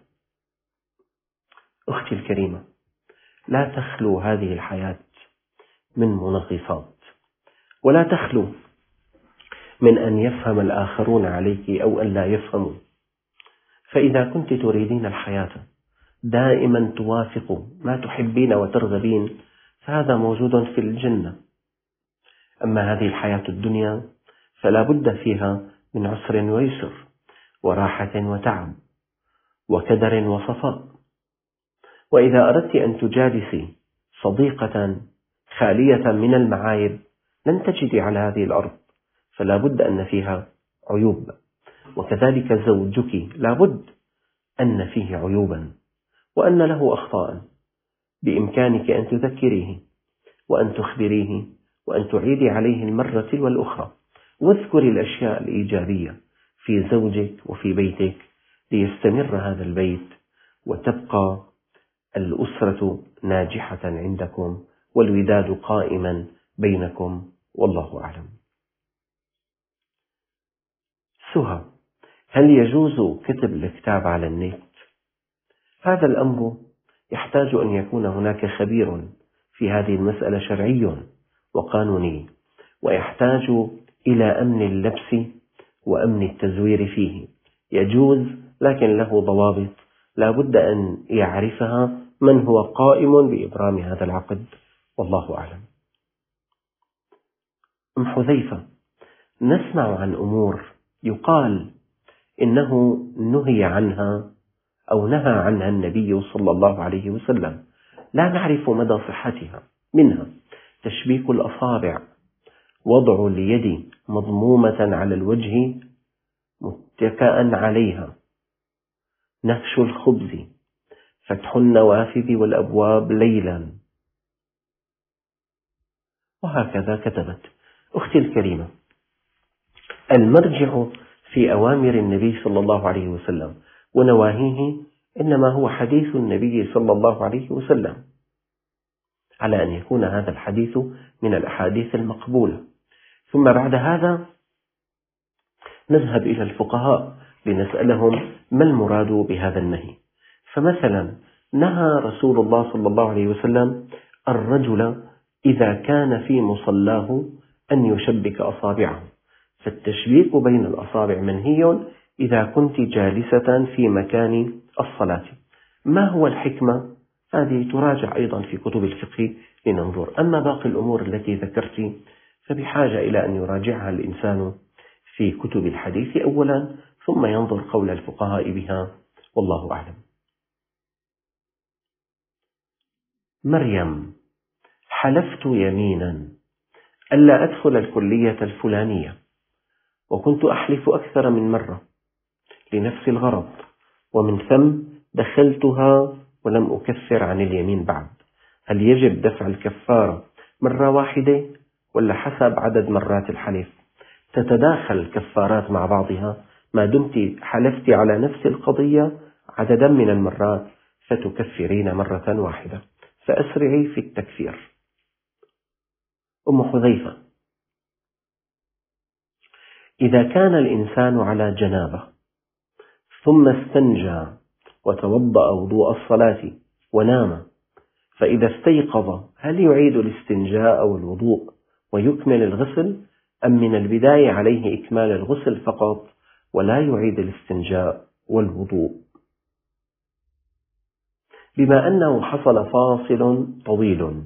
أختي الكريمة، لا تخلو هذه الحياة من منغصات، ولا تخلو من أن يفهم الآخرون عليك أو أن لا يفهموا. فإذا كنت تريدين الحياة دائما توافق ما تحبين وترغبين فهذا موجود في الجنة. أما هذه الحياة الدنيا فلا بد فيها من عسر ويسر، وراحة وتعب، وكدر وصفاء. وإذا أردت أن تجالسي صديقة خالية من المعايب لن تجدي على هذه الأرض، فلا بد أن فيها عيوب. وكذلك زوجك لا بد أن فيه عيوبا، وأن له أخطاء، بإمكانك أن تذكريه وأن تخبريه وأن تعيدي عليه المرة والأخرى، واذكري الأشياء الإيجابية في زوجك وفي بيتك ليستمر هذا البيت وتبقى الأسرة ناجحة عندكم والوداد قائما بينكم، والله أعلم. سهى: هل يجوز كتب الكتاب على النت؟ هذا الأمر يحتاج أن يكون هناك خبير في هذه المسألة شرعي وقانوني، ويحتاج إلى أمن اللبس وأمن التزوير فيه. يجوز، لكن له ضوابط لا بد أن يعرفها من هو قائم بإبرام هذا العقد، والله أعلم. أم حذيفة: نسمع عن أمور يقال إنه نهي عنها أو نهى عنها النبي صلى الله عليه وسلم، لا نعرف مدى صحتها، منها تشبيك الأصابع، وضع اليد مضمومة على الوجه متكئا عليها، نفش الخبز، فتح النوافذ والأبواب ليلا، وهكذا كتبت. أختي الكريمة، المرجع في أوامر النبي صلى الله عليه وسلم ونواهيه إنما هو حديث النبي صلى الله عليه وسلم، على أن يكون هذا الحديث من الأحاديث المقبولة. ثم بعد هذا نذهب إلى الفقهاء لنسألهم ما المراد بهذا النهي. فمثلا نهى رسول الله صلى الله عليه وسلم الرجل إذا كان في مصلاه أن يشبك أصابعه، فالتشبيك بين الأصابع منهي إذا كنت جالسة في مكان الصلاة. ما هو الحكمة؟ هذه تراجع أيضا في كتب الفقه لننظر. أما باقي الأمور التي ذكرت فبحاجة إلى أن يراجعها الإنسان في كتب الحديث أولا، ثم ينظر قول الفقهاء بها، والله أعلم. مريم: حلفت يمينا ألا أدخل الكلية الفلانية، وكنت أحلف أكثر من مرة لنفس الغرض، ومن ثم دخلتها ولم أكفر عن اليمين بعد. هل يجب دفع الكفارة مرة واحدة ولا حسب عدد مرات الحلف؟ تتداخل الكفارات مع بعضها ما دمت حلفت على نفس القضية عددا من المرات فتكفرين مرة واحدة، فأسرعي في التكفير. أم حذيفة: إذا كان الإنسان على جنابة ثم استنجى وتوضأ وضوء الصلاة ونام، فإذا استيقظ هل يعيد الاستنجاء والوضوء ويكمل الغسل، أم من البداية عليه إكمال الغسل فقط ولا يعيد الاستنجاء والوضوء؟ بما أنه حصل فاصل طويل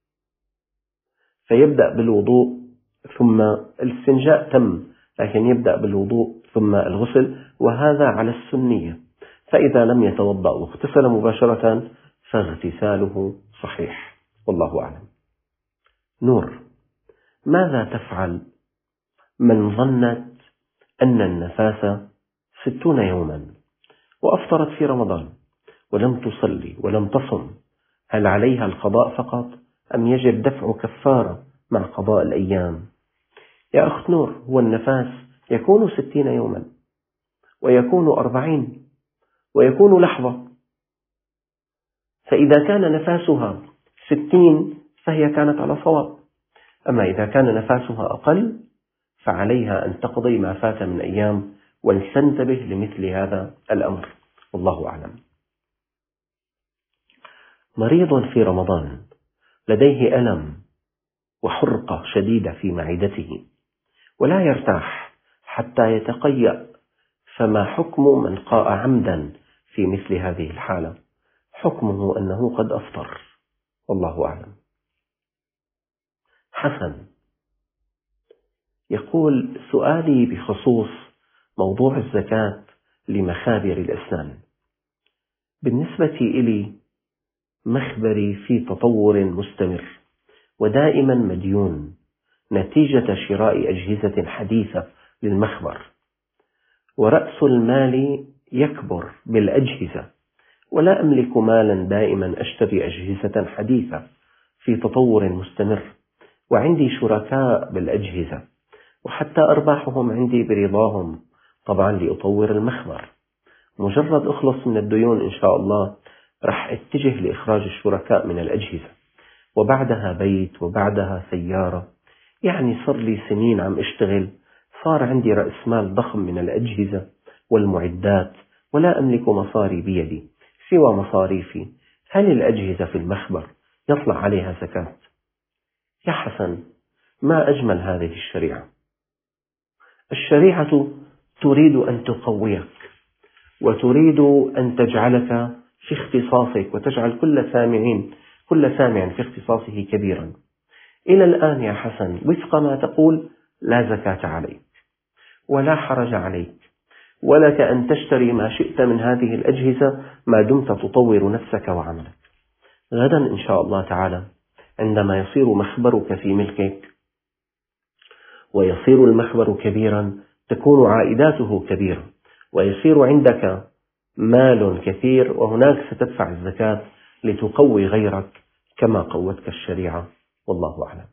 فيبدأ بالوضوء ثم الاستنجاء تم، لكن يبدأ بالوضوء ثم الغسل، وهذا على السنية. فإذا لم يتوضأ واغتسل مباشرة فاغتساله صحيح، والله أعلم. نور: ماذا تفعل من ظنت أن النفاس ستون يوما وأفطرت في رمضان ولم تصلي ولم تصم؟ هل عليها القضاء فقط أم يجب دفع كفارة مع قضاء الأيام؟ يا أخت نور، هو النفاس يكون ستين يوما ويكون أربعين ويكون لحظة، فإذا كان نفاسها ستين فهي كانت على صواب. أما إذا كان نفاسها أقل فعليها أن تقضي ما فات من أيام ولتنتبه لمثل هذا الأمر، والله أعلم. مريض في رمضان لديه ألم وحرقة شديدة في معدته ولا يرتاح حتى يتقيأ، فما حكم من قاء عمدا في مثل هذه الحالة؟ حكمه أنه قد أفطر، والله أعلم. حسن يقول: سؤالي بخصوص موضوع الزكاة لمخابر الأسنان. بالنسبة إلي مخبري في تطور مستمر ودائما مديون نتيجة شراء أجهزة حديثة للمخبر، ورأس المال يكبر بالأجهزة، ولا أملك مالا دائما أشتري أجهزة حديثة في تطور مستمر، وعندي شركاء بالأجهزة، وحتى أرباحهم عندي برضاهم طبعا لأطور المخبر. مجرد أخلص من الديون إن شاء الله رح أتجه لإخراج الشركاء من الأجهزة، وبعدها بيت، وبعدها سيارة. يعني صار لي سنين عم أشتغل، صار عندي رأس مال ضخم من الأجهزة والمعدات، ولا أملك مصاري بيدي سوى مصاريفي. هل الأجهزة في المخبر يطلع عليها زكاة؟ يا حسن، ما أجمل هذه الشريعة. الشريعة تريد أن تقويك، وتريد أن تجعلك في اختصاصك، وتجعل كل سامعين كل سامع في اختصاصه كبيرا. إلى الآن يا حسن، وفق ما تقول، لا زكاة عليك ولا حرج عليك، ولك أن تشتري ما شئت من هذه الأجهزة ما دمت تطور نفسك وعملك. غدا إن شاء الله تعالى عندما يصير مخبرك في ملكك ويصير المخبر كبيرا، تكون عائداته كبيرة، ويصير عندك مال كثير، وهناك ستدفع الزكاة لتقوي غيرك كما قوتك الشريعة، والله أعلم.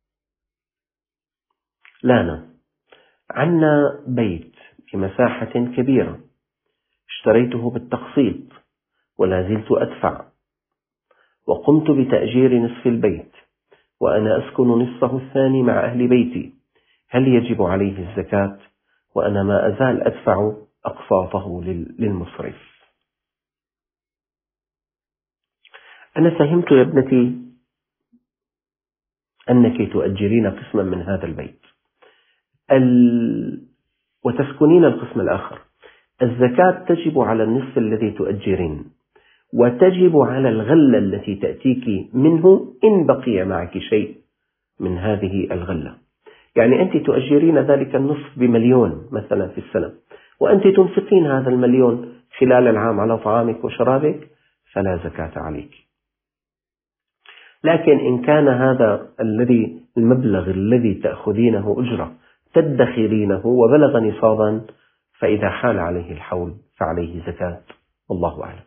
لانا: عنا بيت بمساحة كبيرة اشتريته بالتقسيط ولا زلت أدفع، وقمت بتأجير نصف البيت وأنا أسكن نصفه الثاني مع أهل بيتي، هل يجب عليه الزكاة وأنا ما أزال أدفع أقساطه للمصرف؟ أنا فهمت يا ابنتي أنك تؤجرين قسما من هذا البيت ال... وتسكنين القسم الآخر. الزكاة تجب على النصف الذي تؤجرين، وتجب على الغلة التي تأتيك منه إن بقي معك شيء من هذه الغلة. يعني أنت تؤجرين ذلك النصف بمليون مثلا في السنة، وأنت تنفقين هذا المليون خلال العام على طعامك وشرابك، فلا زكاة عليك. لكن إن كان هذا الذي المبلغ الذي تأخذينه أجرة تدخرينه وبلغ نصابا، فإذا حال عليه الحول فعليه زكاة، والله أعلم.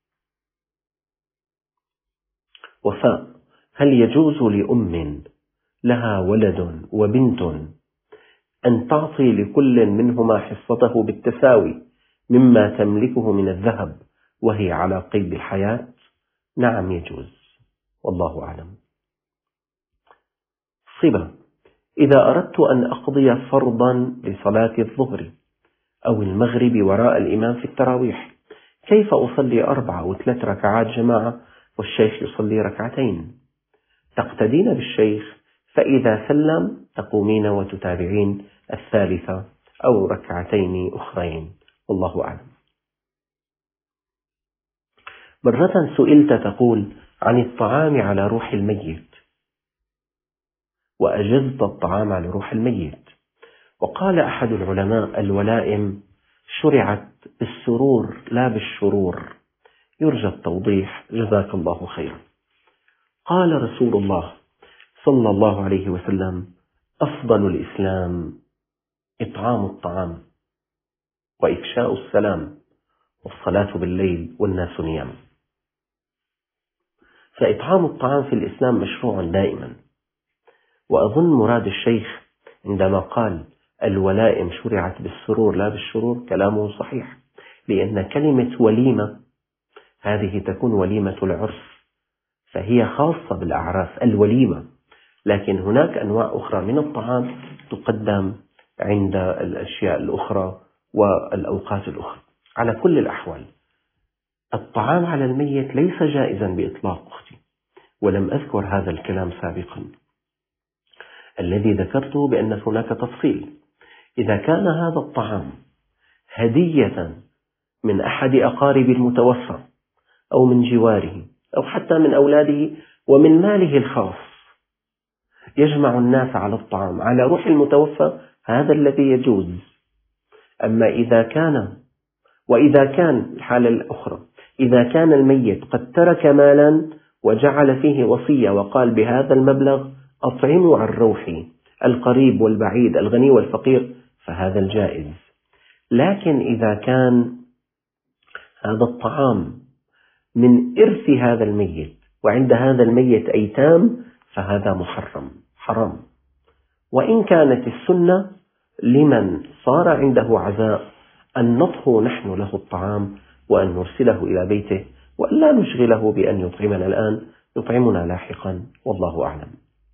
وفاء: هل يجوز لأم لها ولد وبنت أن تعطي لكل منهما حصته بالتساوي مما تملكه من الذهب وهي على قيد الحياة؟ نعم يجوز، والله أعلم. صبا: إذا أردت أن أقضي فرضا لصلاة الظهر أو المغرب وراء الإمام في التراويح، كيف أصلي أربع أو ثلاث ركعات جماعة والشيخ يصلي ركعتين؟ تقتدين بالشيخ، فإذا سلم تقومين وتتابعين الثالثة أو ركعتين أخرين، والله أعلم. مرة سئلت تقول عن الطعام على روح الميت، وأجزت الطعام على روح الميت، وقال أحد العلماء: الولائم شرعت بالسرور لا بالشرور، يرجى التوضيح، جزاك الله خيرا. قال رسول الله صلى الله عليه وسلم: أفضل الإسلام إطعام الطعام وإفشاء السلام والصلاة بالليل والناس نيام. فإطعام الطعام في الإسلام مشروع دائما. وأظن مراد الشيخ عندما قال الولائم شرعت بالسرور لا بالشرور كلامه صحيح، لأن كلمة وليمة هذه تكون وليمة العرس، فهي خاصة بالأعراس الوليمة، لكن هناك أنواع أخرى من الطعام تقدم عند الأشياء الأخرى والأوقات الأخرى. على كل الأحوال الطعام على الميت ليس جائزا بإطلاق أختي، ولم أذكر هذا الكلام سابقا. الذي ذكرته بأن هناك تفصيل. إذا كان هذا الطعام هدية من أحد أقارب المتوفى أو من جواره أو حتى من أولاده ومن ماله الخاص، يجمع الناس على الطعام على روح المتوفى، هذا الذي يجوز. أما إذا كان وإذا كان الحالة الأخرى، إذا كان الميت قد ترك مالا وجعل فيه وصية وقال بهذا المبلغ أطعموا عن روحي القريب والبعيد الغني والفقير، فهذا الجائز. لكن إذا كان هذا الطعام من إرث هذا الميت وعند هذا الميت أيتام، فهذا محرم حرام. وإن كانت السنة لمن صار عنده عزاء أن نطهو نحن له الطعام وأن نرسله إلى بيته، وأن لا نشغله بأن يطعمنا الآن، يطعمنا لاحقا، والله أعلم.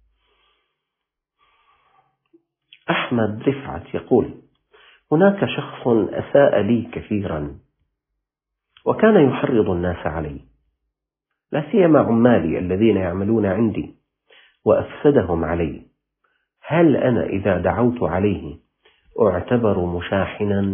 أحمد رفعت يقول: هناك شخص أساء لي كثيرا وكان يحرض الناس علي، لا سيما عمالي الذين يعملون عندي، وأفسدهم علي. هل أنا إذا دعوت عليه أعتبر مشاحنا؟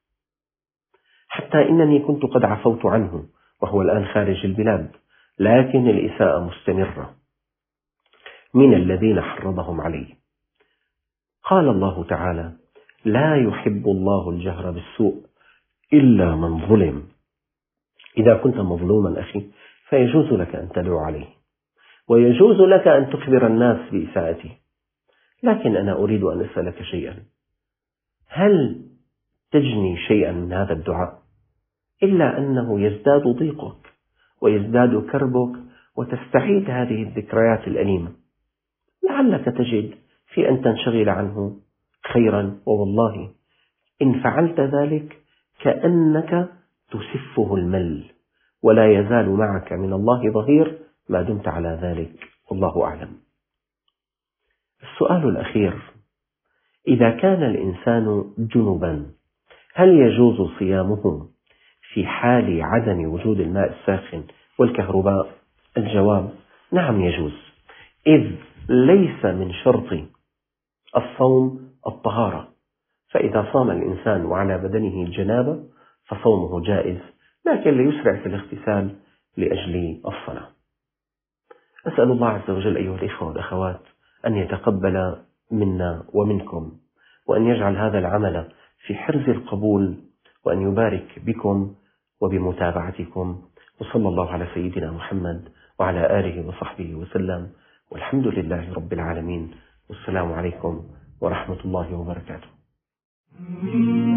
حتى إنني كنت قد عفوت عنه وهو الآن خارج البلاد، لكن الإساءة مستمرة من الذين حرضهم علي. قال الله تعالى: لا يحب الله الجهر بالسوء إلا من ظلم. إذا كنت مظلوما أخي فيجوز لك أن تدعو عليه، ويجوز لك أن تخبر الناس بإساءته. لكن أنا أريد أن أسألك شيئا: هل تجني شيئا من هذا الدعاء إلا أنه يزداد ضيقك ويزداد كربك وتستعيد هذه الذكريات الأليمة؟ لعلك تجد في أن تنشغل عنه خيرا، ووالله إن فعلت ذلك كأنك تسفه المل، ولا يزال معك من الله ظهير ما دمت على ذلك، والله أعلم. السؤال الأخير: إذا كان الإنسان جنبا هل يجوز صيامه في حال عدم وجود الماء الساخن والكهرباء؟ الجواب: نعم يجوز، إذ ليس من شرط الصوم الطهارة، فإذا صام الإنسان وعلى بدنه الجنابة فصومه جائز، لكن ليسرع في الاغتسال لأجل الصلاة. أسأل الله عز وجل أيها الإخوة والأخوات أن يتقبل منا ومنكم، وأن يجعل هذا العمل في حرز القبول، وأن يبارك بكم وبمتابعتكم، وصلى الله على سيدنا محمد وعلى آله وصحبه وسلم، والحمد لله رب العالمين، والسلام عليكم ورحمة الله وبركاته.